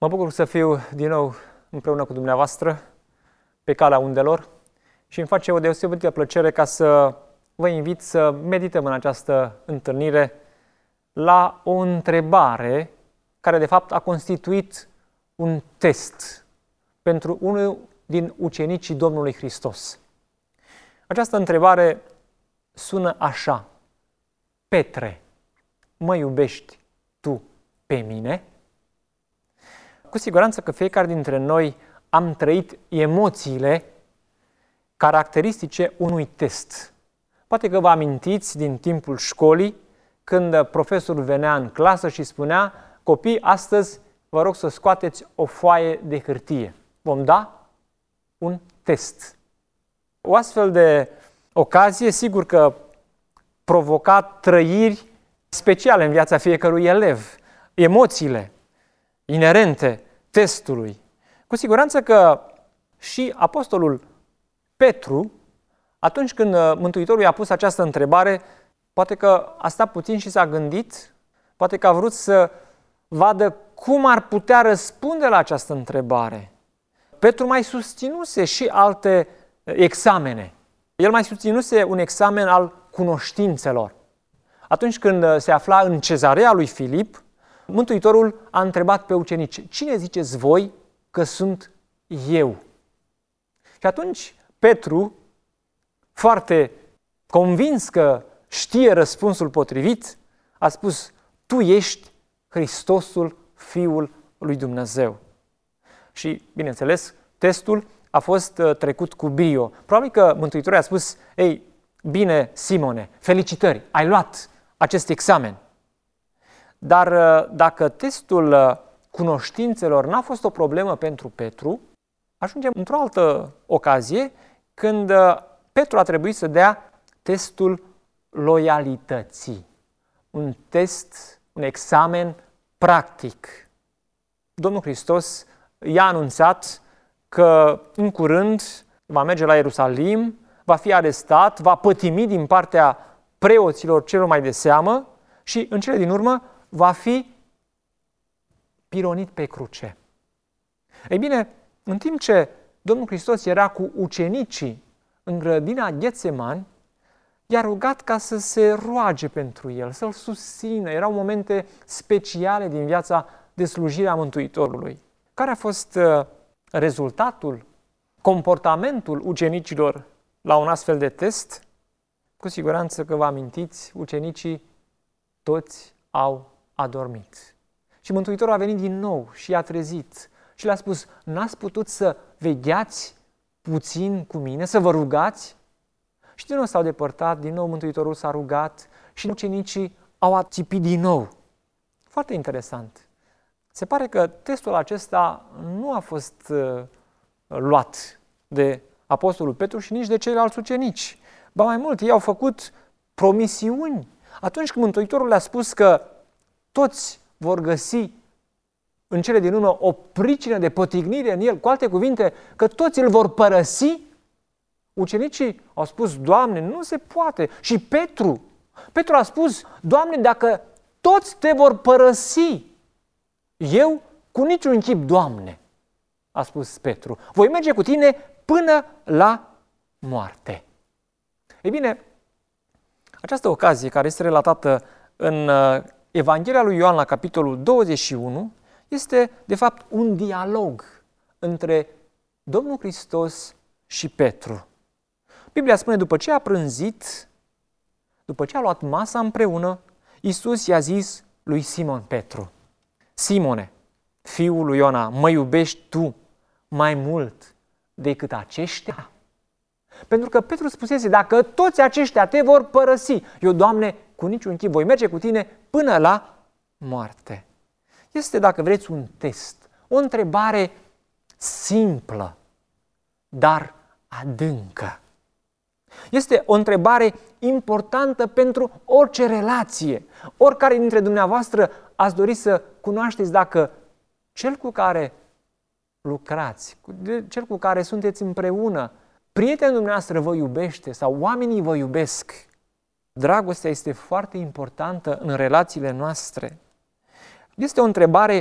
Mă bucur să fiu din nou împreună cu dumneavoastră pe calea undelor și îmi face o deosebită plăcere ca să vă invit să medităm în această întâlnire la o întrebare care de fapt a constituit un test pentru unul din ucenicii Domnului Hristos. Această întrebare sună așa: Petre, mă iubești tu pe mine? Cu siguranță că fiecare dintre noi am trăit emoțiile caracteristice unui test. Poate că vă amintiți din timpul școlii, când profesorul venea în clasă și spunea: copii, astăzi vă rog să scoateți o foaie de hârtie. Vom da un test. O astfel de ocazie, sigur că provoca trăiri speciale în viața fiecărui elev, emoțiile inerente testului. Cu siguranță că și apostolul Petru, atunci când Mântuitorul i-a pus această întrebare, poate că a stat puțin și s-a gândit, poate că a vrut să vadă cum ar putea răspunde la această întrebare. Petru mai susținuse și alte examene. El mai susținuse un examen al cunoștințelor. Atunci când se afla în cezarea lui Filip, Mântuitorul a întrebat pe ucenici: cine ziceți voi că sunt eu? Și atunci Petru, foarte convins că știe răspunsul potrivit, a spus: tu ești Hristosul, Fiul lui Dumnezeu. Și, bineînțeles, testul a fost trecut cu brio. Probabil că Mântuitorul a spus: ei, bine, Simone, felicitări, ai luat acest examen. Dar dacă testul cunoștințelor n-a fost o problemă pentru Petru, ajungem într-o altă ocazie când Petru a trebuit să dea testul loialității. Un test, un examen practic. Domnul Hristos i-a anunțat că în curând va merge la Ierusalim, va fi arestat, va pătimi din partea preoților celor mai de seamă și în cele din urmă va fi pironit pe cruce. Ei bine, în timp ce Domnul Hristos era cu ucenicii în grădina Ghetsemani, i-a rugat ca să se roage pentru el, să-l susțină. Erau momente speciale din viața de slujire a Mântuitorului. Care a fost rezultatul, comportamentul ucenicilor la un astfel de test? Cu siguranță că vă amintiți, ucenicii toți au adormit. Și Mântuitorul a venit din nou și i-a trezit și le-a spus: n-ați putut să vegheați puțin cu mine, să vă rugați? Și din nou s-au depărtat, din nou Mântuitorul s-a rugat și ucenicii au ațipit din nou. Foarte interesant. Se pare că testul acesta nu a fost luat de apostolul Petru și nici de ceilalți ucenici. Ba mai mult, ei au făcut promisiuni. Atunci când Mântuitorul le-a spus că toți vor găsi în cele din urmă o pricină de potignire în el, cu alte cuvinte, că toți îl vor părăsi, ucenicii au spus: Doamne, nu se poate. Și Petru a spus: Doamne, dacă toți te vor părăsi, eu cu niciun chip, Doamne, a spus Petru, voi merge cu tine până la moarte. Ei bine, această ocazie care este relatată în Evanghelia lui Ioan la capitolul 21 este de fapt un dialog între Domnul Hristos și Petru. Biblia spune: după ce a prânzit, după ce a luat masa împreună, Iisus i-a zis lui Simon Petru: Simone, fiul lui Iona, mă iubești tu mai mult decât aceștia? Pentru că Petru spusese: dacă toți aceștia te vor părăsi, eu, Doamne, cu niciun chip voi merge cu tine până la moarte. Este, dacă vreți, un test, o întrebare simplă, dar adâncă. Este o întrebare importantă pentru orice relație. Oricare dintre dumneavoastră ați dori să cunoașteți dacă cel cu care lucrați, cel cu care sunteți împreună, prietenul dumneavoastră vă iubește sau oamenii vă iubesc. Dragostea este foarte importantă în relațiile noastre. Este o întrebare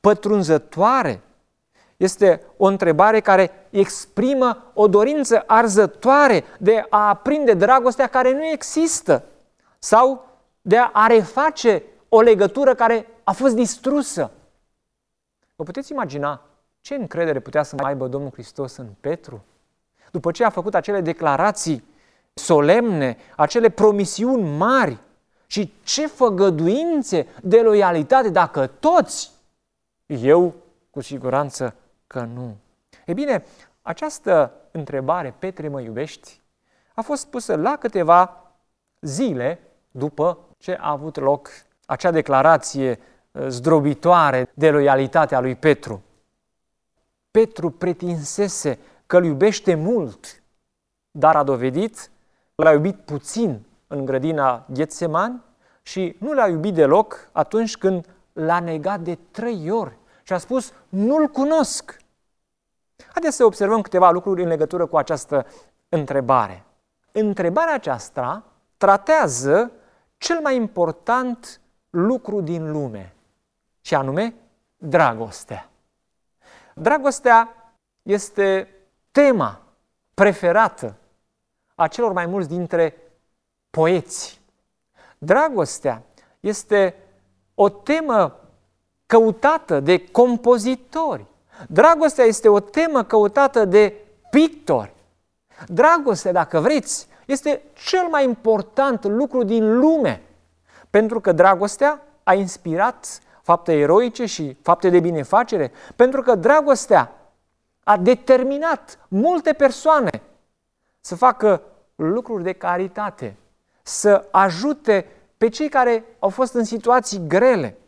pătrunzătoare. Este o întrebare care exprimă o dorință arzătoare de a aprinde dragostea care nu există sau de a reface o legătură care a fost distrusă. Vă puteți imagina ce încredere putea să mai aibă Domnul Hristos în Petru? După ce a făcut acele declarații solemne, acele promisiuni mari și ce făgăduințe de loialitate, dacă toți, eu cu siguranță că nu. E bine, această întrebare, Petre, mă iubești, a fost pusă la câteva zile după ce a avut loc acea declarație zdrobitoare de loialitate a lui Petru. Petru pretinsese că îl iubește mult, dar a dovedit că l-a iubit puțin în grădina Ghetsemani și nu l-a iubit deloc atunci când l-a negat de 3 ori și a spus, nu-l cunosc. Haideți să observăm câteva lucruri în legătură cu această întrebare. Întrebarea aceasta tratează cel mai important lucru din lume, și anume dragostea. Dragostea este tema preferată a celor mai mulți dintre poeți. Dragostea este o temă căutată de compozitori. Dragostea este o temă căutată de pictori. Dragostea, dacă vreți, este cel mai important lucru din lume, pentru că dragostea a inspirat fapte eroice și fapte de binefacere, pentru că dragostea a determinat multe persoane să facă lucruri de caritate, să ajute pe cei care au fost în situații grele.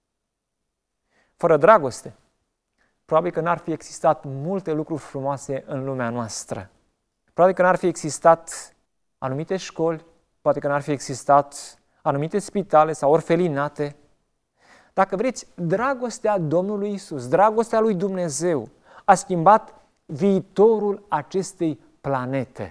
Fără dragoste, probabil că n-ar fi existat multe lucruri frumoase în lumea noastră. Probabil că n-ar fi existat anumite școli, poate că n-ar fi existat anumite spitale sau orfelinate. Dacă vreți, dragostea Domnului Iisus, dragostea lui Dumnezeu a schimbat viitorul acestei planete.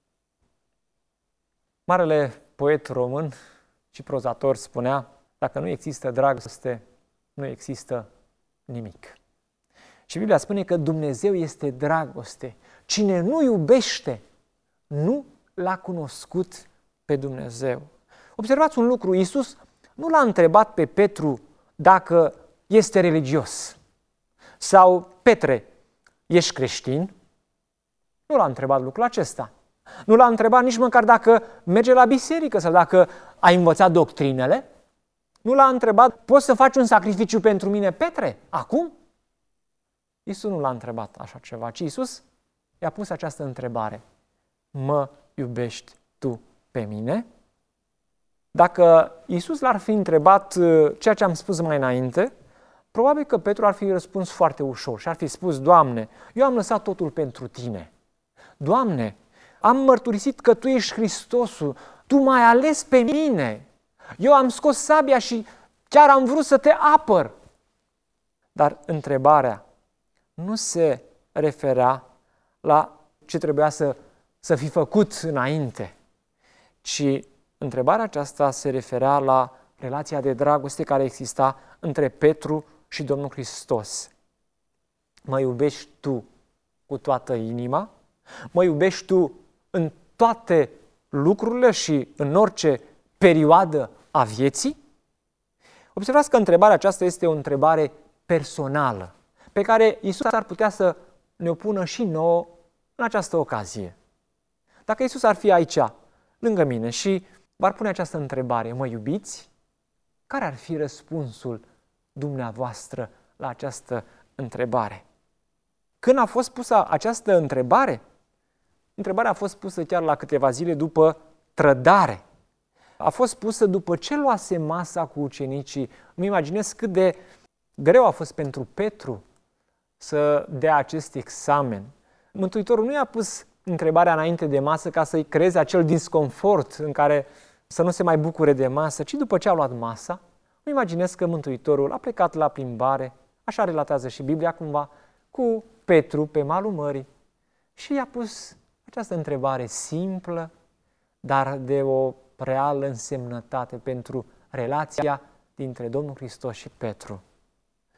Marele poet român și prozator spunea, dacă nu există dragoste, nu există nimic. Și Biblia spune că Dumnezeu este dragoste. Cine nu iubește, nu l-a cunoscut pe Dumnezeu. Observați un lucru, Iisus nu l-a întrebat pe Petru dacă este religios sau, Petre, ești creștin? Nu l-a întrebat lucrul acesta. Nu l-a întrebat nici măcar dacă merge la biserică sau dacă a învățat doctrinele. Nu l-a întrebat, poți să faci un sacrificiu pentru mine, Petre, acum? Iisus nu l-a întrebat așa ceva, ci Iisus i-a pus această întrebare. Mă iubești tu pe mine? Dacă Iisus l-ar fi întrebat ceea ce am spus mai înainte, probabil că Petru ar fi răspuns foarte ușor și ar fi spus, Doamne, eu am lăsat totul pentru Tine. Doamne, am mărturisit că Tu ești Hristosul, Tu m-ai ales pe mine. Eu am scos sabia și chiar am vrut să Te apăr. Dar întrebarea nu se referea la ce trebuia să fi făcut înainte, ci întrebarea aceasta se referea la relația de dragoste care exista între Petru și Domnul Hristos. Mă iubești tu cu toată inima? Mă iubești tu în toate lucrurile și în orice perioadă a vieții? Observați că întrebarea aceasta este o întrebare personală, pe care Iisus ar putea să ne-o pună și nouă în această ocazie. Dacă Iisus ar fi aici, lângă mine, și v-ar pune această întrebare, mă iubiți? Care ar fi răspunsul dumneavoastră la această întrebare? Când a fost pusă această întrebare? Întrebarea a fost pusă chiar la câteva zile după trădare. A fost pusă după ce luase masa cu ucenicii. Îmi imaginez cât de greu a fost pentru Petru să dea acest examen. Mântuitorul nu i-a pus întrebarea înainte de masă ca să-i creeze acel disconfort în care să nu se mai bucure de masă, ci după ce a luat masa, îmi imaginez că Mântuitorul a plecat la plimbare, așa relatează și Biblia cumva, cu Petru pe malul mării și i-a pus această întrebare simplă, dar de o reală însemnătate pentru relația dintre Domnul Hristos și Petru.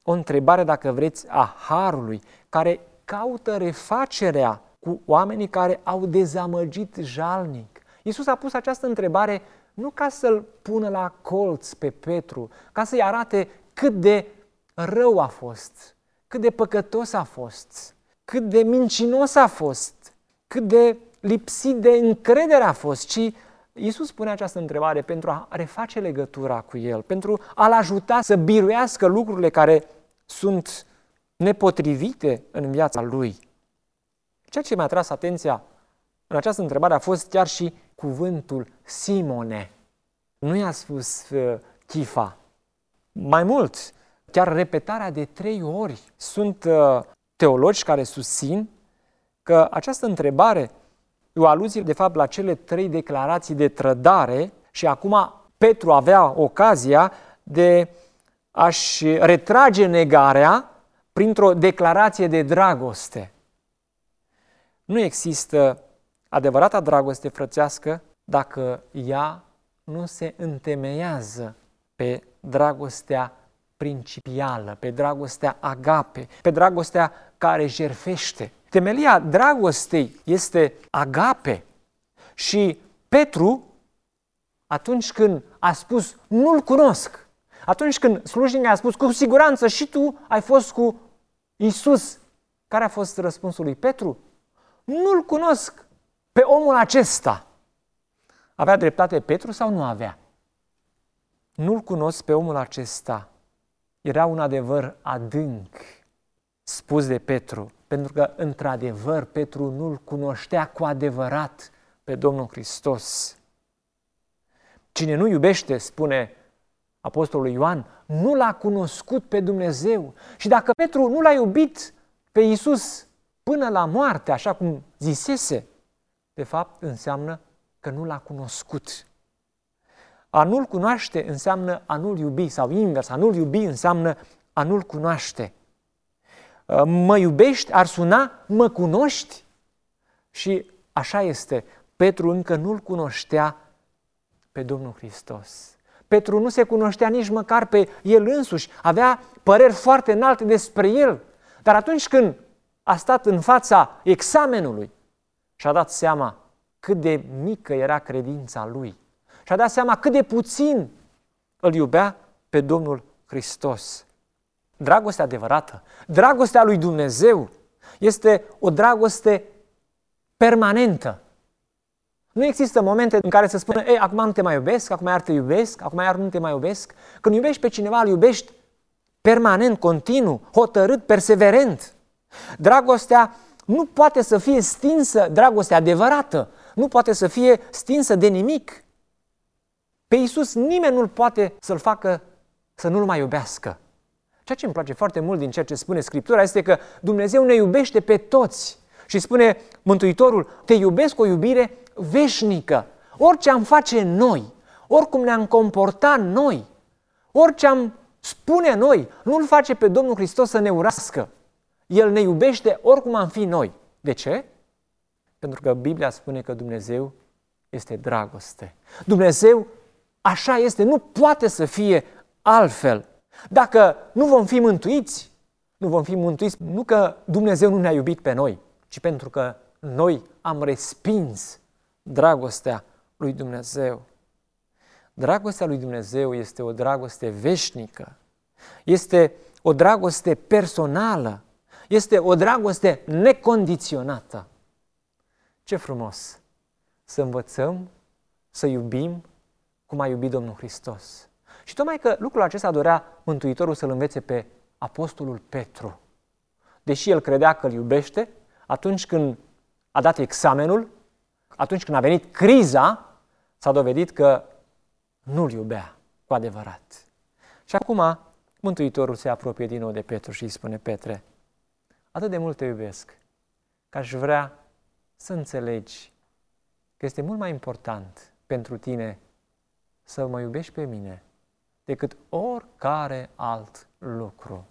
o întrebare, dacă vreți, a harului, care caută refacerea cu oamenii care au dezamăgit jalnic. Iisus a pus această întrebare nu ca să-l pună la colț pe Petru, ca să-i arate cât de rău a fost, cât de păcătos a fost, cât de mincinos a fost, cât de lipsit de încredere a fost, ci Iisus pune această întrebare pentru a reface legătura cu el, pentru a-l ajuta să biruiască lucrurile care sunt nepotrivite în viața lui. Ceea ce mi-a tras atenția în această întrebare a fost chiar și cuvântul Simone. Nu i-a spus Chifa. Mai mult, chiar repetarea de 3 ori. Sunt teologi care susțin că această întrebare e o aluzie, de fapt, la cele 3 declarații de trădare și acum Petru avea ocazia de a-și retrage negarea printr-o declarație de dragoste. Nu există adevărata dragoste frățească dacă ea nu se întemeiază pe dragostea principială, pe dragostea agape, pe dragostea care jertfește. Temelia dragostei este agape și Petru, atunci când a spus nu-l cunosc, atunci când slujnica a spus cu siguranță și tu ai fost cu Iisus, care a fost răspunsul lui Petru? Nu-l cunosc pe omul acesta. Avea dreptate Petru sau nu avea? Nu-l cunosc pe omul acesta. Era un adevăr adânc spus de Petru, pentru că, într-adevăr, Petru nu-l cunoștea cu adevărat pe Domnul Hristos. Cine nu iubește, spune Apostolul Ioan, nu l-a cunoscut pe Dumnezeu. Și dacă Petru nu l-a iubit pe Iisus până la moarte, așa cum zisese, de fapt înseamnă că nu l-a cunoscut. A nu-l cunoaște înseamnă a nu-l iubi, sau invers, a nu-l iubi înseamnă a nu-l cunoaște. Mă iubești ar suna mă cunoști? Și așa este, Petru încă nu-l cunoștea pe Domnul Hristos. Petru nu se cunoștea nici măcar pe el însuși, avea păreri foarte înalte despre el, dar atunci când a stat în fața examenului și-a dat seama cât de mică era credința lui, și-a dat seama cât de puțin îl iubea pe Domnul Hristos. Dragostea adevărată, dragostea lui Dumnezeu, este o dragoste permanentă. Nu există momente în care să spună, acum nu te mai iubesc, acum iar te iubesc, acum iar nu te mai iubesc. Când iubești pe cineva, îl iubești permanent, continuu, hotărât, perseverent. Dragostea nu poate să fie stinsă, dragostea adevărată, nu poate să fie stinsă de nimic. Pe Iisus nimeni nu-l poate să-l facă să nu-l mai iubească. Ceea ce îmi place foarte mult din ceea ce spune Scriptura este că Dumnezeu ne iubește pe toți. Și spune Mântuitorul, te iubesc cu o iubire veșnică. Orice am face noi, oricum ne-am comportat noi, orice am spune noi, nu-L face pe Domnul Hristos să ne urască. El ne iubește oricum am fi noi. De ce? Pentru că Biblia spune că Dumnezeu este dragoste. Dumnezeu așa este, nu poate să fie altfel. Dacă nu vom fi mântuiți, nu că Dumnezeu nu ne-a iubit pe noi, ci pentru că noi am respins dragostea lui Dumnezeu. Dragostea lui Dumnezeu este o dragoste veșnică, este o dragoste personală, este o dragoste necondiționată. Ce frumos să învățăm să iubim cum a iubit Domnul Hristos. Și tocmai că lucrul acesta dorea Mântuitorul să-l învețe pe apostolul Petru. Deși el credea că îl iubește, atunci când a dat examenul, atunci când a venit criza, s-a dovedit că nu-l iubea cu adevărat. Și acum Mântuitorul se apropie din nou de Petru și îi spune, Petre, atât de mult te iubesc că aș vrea să înțelegi că este mult mai important pentru tine să mă iubești pe mine decât oricare alt lucru.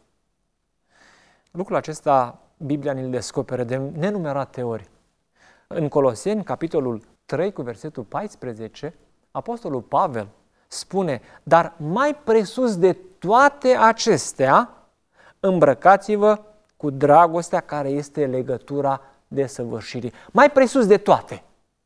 Lucrul acesta Biblia ne-l descoperă de nenumerate ori. În Coloseni, capitolul 3, cu versetul 14, apostolul Pavel spune, dar mai presus de toate acestea, îmbrăcați-vă cu dragostea care este legătura desăvârșirii. Mai presus de toate,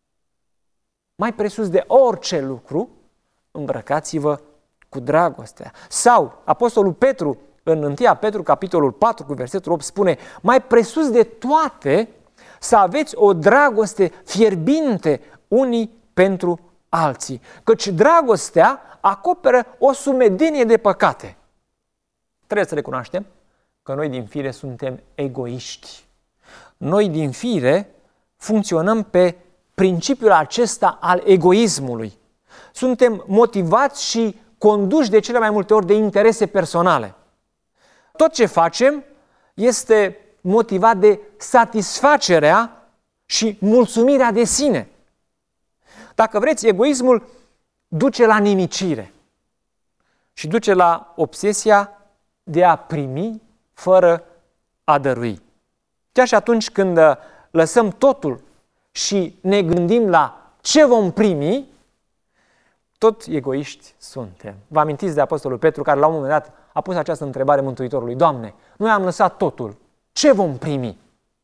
mai presus de orice lucru, îmbrăcați-vă cu dragostea. Sau Apostolul Petru, în 1 Petru, capitolul 4, cu versetul 8, spune: mai presus de toate, să aveți o dragoste fierbinte unii pentru alții, căci dragostea acoperă o sumedenie de păcate. Trebuie să recunoaștem că noi din fire suntem egoiști. Noi din fire funcționăm pe principiul acesta al egoismului. Suntem motivați și conduși de cele mai multe ori de interese personale. Tot ce facem este motivat de satisfacerea și mulțumirea de sine. Dacă vreți, egoismul duce la nimicire și duce la obsesia de a primi fără a dărui. Chiar și atunci când lăsăm totul și ne gândim la ce vom primi, tot egoiști suntem. Vă amintiți de Apostolul Petru, care la un moment dat a pus această întrebare Mântuitorului: Doamne, noi am lăsat totul, ce vom primi?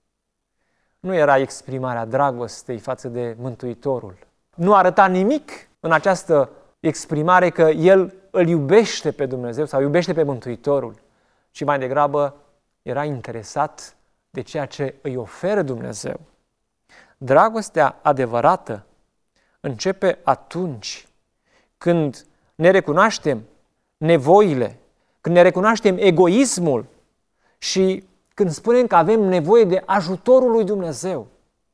Nu era exprimarea dragostei față de Mântuitorul. Nu arăta nimic în această exprimare că el îl iubește pe Dumnezeu sau iubește pe Mântuitorul, ci mai degrabă era interesat de ceea ce îi oferă Dumnezeu. Dragostea adevărată începe atunci când ne recunoaștem nevoile, când ne recunoaștem egoismul și când spunem că avem nevoie de ajutorul lui Dumnezeu.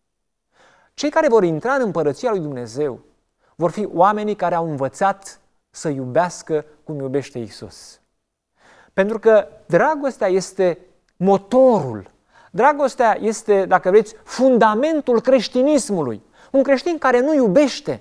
Cei care vor intra în împărăția lui Dumnezeu vor fi oamenii care au învățat să iubească cum iubește Iisus. Pentru că dragostea este motorul, dragostea este, dacă vreți, fundamentul creștinismului. Un creștin care nu iubește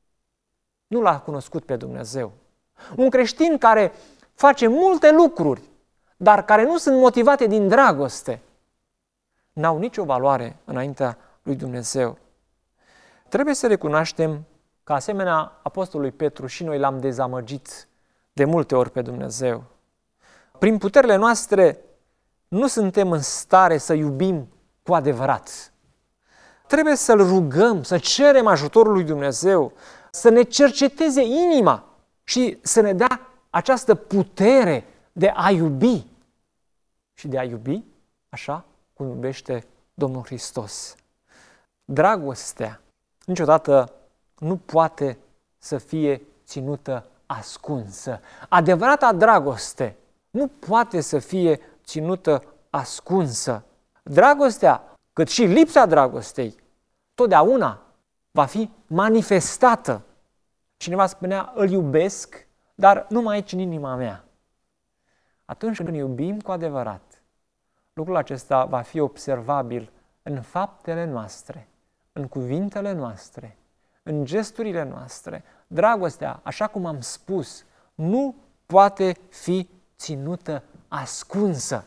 nu l-a cunoscut pe Dumnezeu. Un creștin care face multe lucruri, dar care nu sunt motivate din dragoste, n-au nicio valoare înaintea lui Dumnezeu. Trebuie să recunoaștem că, asemenea Apostolului Petru, și noi l-am dezamăgit de multe ori pe Dumnezeu. Prin puterile noastre nu suntem în stare să iubim cu adevărat. Trebuie să-L rugăm, să cerem ajutorul lui Dumnezeu, să ne cerceteze inima și să ne dea această putere de a iubi și de a iubi așa cum iubește Domnul Hristos. Dragostea niciodată nu poate să fie ținută ascunsă. Adevărata dragoste nu poate să fie ținută ascunsă. Dragostea, cât și lipsa dragostei, totdeauna va fi manifestată. Cineva spunea: îl iubesc, dar numai aici în inima mea. Atunci când iubim cu adevărat, lucrul acesta va fi observabil în faptele noastre, în cuvintele noastre, în gesturile noastre. Dragostea, așa cum am spus, nu poate fi ținută ascunsă.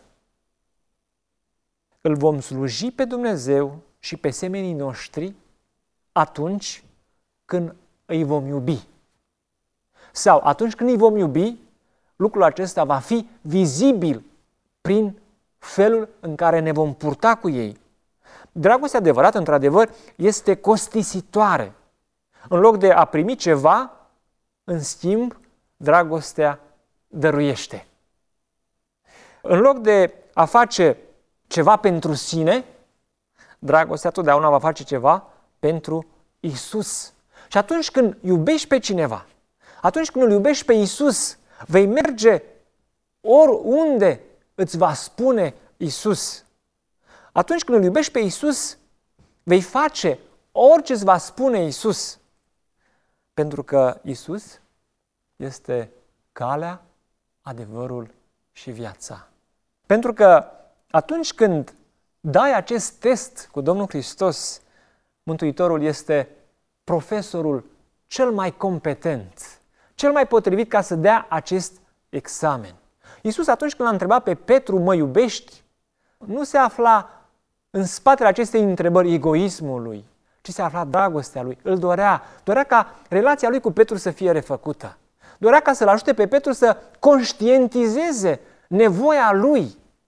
Îl vom sluji pe Dumnezeu și pe semenii noștri atunci când îi vom iubi. Sau atunci când îi vom iubi, lucrul acesta va fi vizibil prin felul în care ne vom purta cu ei. Dragostea adevărată, într-adevăr, este costisitoare. În loc de a primi ceva, în schimb, dragostea dăruiește. În loc de a face ceva pentru sine, dragostea totdeauna va face ceva pentru Iisus. Și atunci când iubești pe cineva, atunci când îl iubești pe Iisus, vei merge oriunde îți va spune Iisus. Atunci când îl iubești pe Iisus, vei face orice îți va spune Iisus. Pentru că Iisus este calea, adevărul și viața. Pentru că atunci când dai acest test cu Domnul Hristos, Mântuitorul este profesorul cel mai competent, cel mai potrivit ca să dea acest examen. Iisus, atunci când l-a întrebat pe Petru: mă iubești? Nu se afla în spatele acestei întrebări egoismul lui, ci se afla dragostea lui. Îl dorea ca relația lui cu Petru să fie refăcută. Dorea ca să-l ajute pe Petru să conștientizeze nevoia lui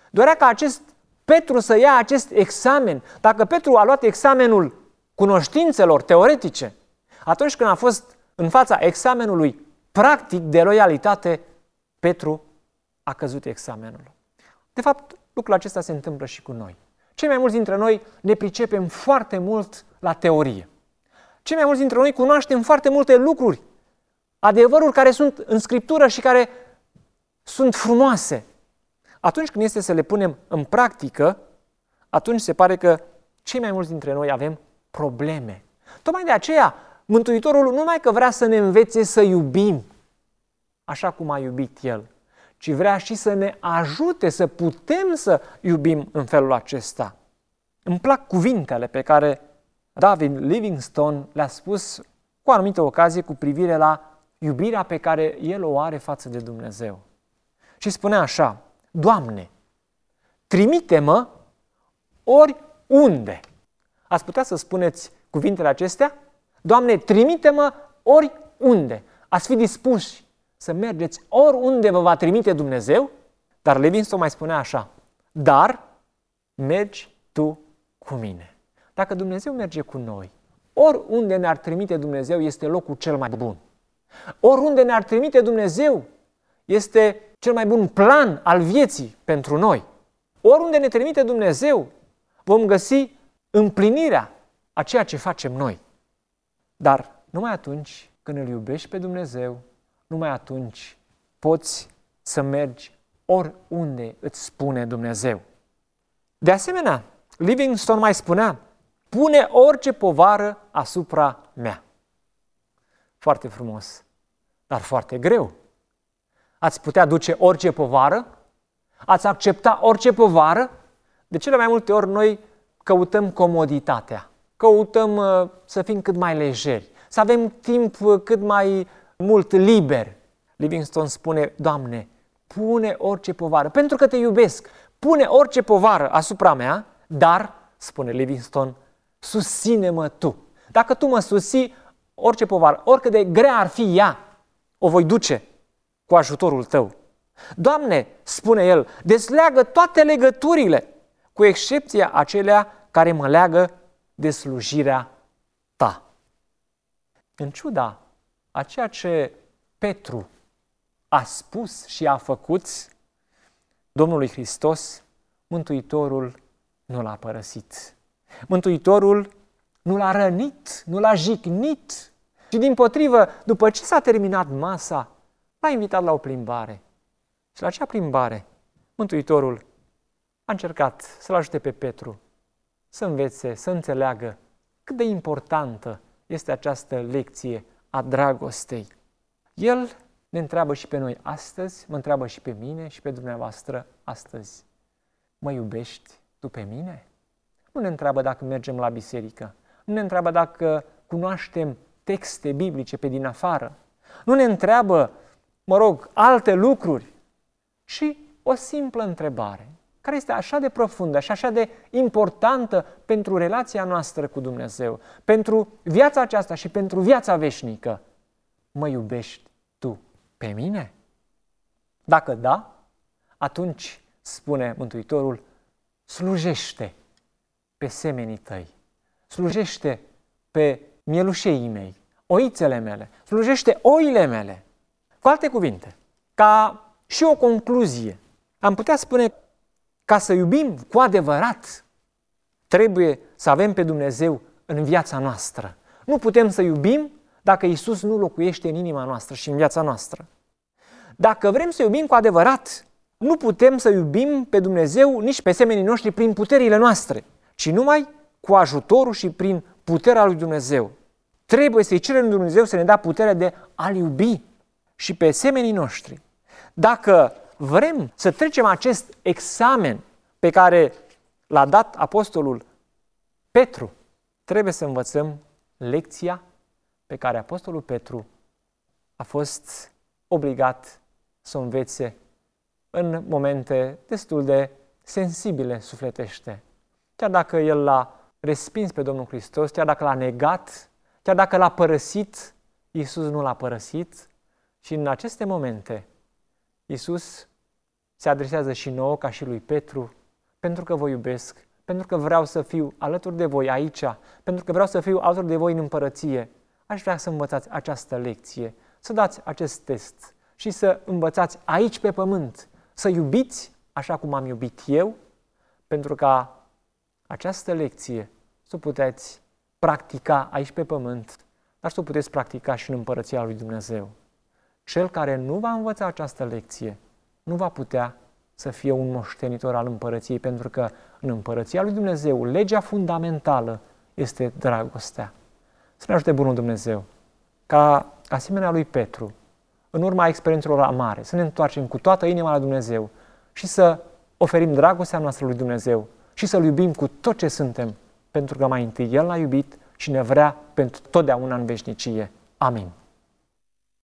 Dorea ca Petru să ia acest examen. Dacă Petru a luat examenul cunoștințelor teoretice, atunci când a fost în fața examenului practic de loialitate, Petru a căzut examenul. De fapt, lucrul acesta se întâmplă și cu noi. Cei mai mulți dintre noi ne pricepem foarte mult la teorie. Cei mai mulți dintre noi cunoaștem foarte multe lucruri, adevăruri care sunt în Scriptură și care sunt frumoase. Atunci când este să le punem în practică, atunci se pare că cei mai mulți dintre noi avem probleme. Tocmai de aceea, Mântuitorul nu numai că vrea să ne învețe să iubim așa cum a iubit El, ci vrea și să ne ajute să putem să iubim în felul acesta. Îmi plac cuvintele pe care David Livingstone le-a spus cu o anumită ocazie cu privire la iubirea pe care el o are față de Dumnezeu. Și spunea așa: Doamne, trimite-mă oriunde. Ați putea să spuneți cuvintele acestea? Doamne, trimite-mă oriunde. Ați fi dispuși să mergeți oriunde vă va trimite Dumnezeu? Dar Livingstone mai spunea așa: dar mergi tu cu mine. Dacă Dumnezeu merge cu noi, oriunde ne-ar trimite Dumnezeu este locul cel mai bun. Oriunde ne-ar trimite Dumnezeu este cel mai bun plan al vieții pentru noi. Oriunde ne trimite Dumnezeu, vom găsi împlinirea a ceea ce facem noi. Dar numai atunci când îl iubești pe Dumnezeu, numai atunci poți să mergi oriunde îți spune Dumnezeu. De asemenea, Livingstone mai spunea: pune orice povară asupra mea. Foarte frumos, dar foarte greu. Ați putea duce orice povară? Ați accepta orice povară? De cele mai multe ori noi căutăm comoditatea, căutăm să fim cât mai lejeri, să avem timp cât mai mult liber. Livingstone spune: Doamne, pune orice povară, pentru că te iubesc, pune orice povară asupra mea, dar, spune Livingstone, susține-mă tu. Dacă tu mă susții, orice povară, oricât de grea ar fi ea, o voi duce cu ajutorul tău. Doamne, spune el, desleagă toate legăturile, cu excepția acelea care mă leagă de slujirea ta. În ciuda a ceea ce Petru a spus și a făcut Domnului Hristos, Mântuitorul nu l-a părăsit. Mântuitorul nu l-a rănit, nu l-a jignit, și dimpotrivă, după ce s-a terminat masa, l-a invitat la o plimbare. Și la acea plimbare, Mântuitorul a încercat să-l ajute pe Petru să învețe, să înțeleagă cât de importantă este această lecție a dragostei. El ne întreabă și pe noi astăzi, mă întreabă și pe mine și pe dumneavoastră astăzi: mă iubești tu pe mine? Nu ne întreabă dacă mergem la biserică, nu ne întreabă dacă cunoaștem texte biblice pe din afară, nu ne întreabă, alte lucruri, ci o simplă întrebare, care este așa de profundă și așa de importantă pentru relația noastră cu Dumnezeu, pentru viața aceasta și pentru viața veșnică: mă iubești tu pe mine? Dacă da, atunci, spune Mântuitorul, slujește pe semenii tăi, slujește pe mielușeii mei, oițele mele, slujește oile mele. Cu alte cuvinte, ca și o concluzie, am putea spune: ca să iubim cu adevărat, trebuie să avem pe Dumnezeu în viața noastră. Nu putem să iubim dacă Iisus nu locuiește în inima noastră și în viața noastră. Dacă vrem să iubim cu adevărat, nu putem să iubim pe Dumnezeu nici pe semenii noștri prin puterile noastre, ci numai cu ajutorul și prin puterea lui Dumnezeu. Trebuie să-i cerem lui Dumnezeu să ne dea puterea de a-L iubi și pe semenii noștri. Dacă vrem să trecem acest examen pe care l-a dat apostolul Petru, trebuie să învățăm lecția pe care apostolul Petru a fost obligat să o învețe în momente destul de sensibile sufletește. Chiar dacă el l-a respins pe Domnul Hristos, chiar dacă l-a negat, chiar dacă l-a părăsit, Iisus nu l-a părăsit și în aceste momente Iisus se adresează și nouă ca și lui Petru, pentru că vă iubesc, pentru că vreau să fiu alături de voi aici, pentru că vreau să fiu alături de voi în împărăție. Aș vrea să învățați această lecție, să dați acest test și să învățați aici pe pământ, să iubiți așa cum am iubit eu, pentru ca această lecție să o puteți practica aici pe pământ, dar să o puteți practica și în împărăția lui Dumnezeu. Cel care nu va învăța această lecție nu va putea să fie un moștenitor al împărăției, pentru că în împărăția lui Dumnezeu, legea fundamentală este dragostea. Să ne ajute bunul Dumnezeu, ca asemenea lui Petru, în urma experiențelor amare, să ne întoarcem cu toată inima la Dumnezeu și să oferim dragostea noastră lui Dumnezeu și să-L iubim cu tot ce suntem, pentru că mai întâi El ne-a iubit și ne vrea pentru totdeauna în veșnicie. Amin.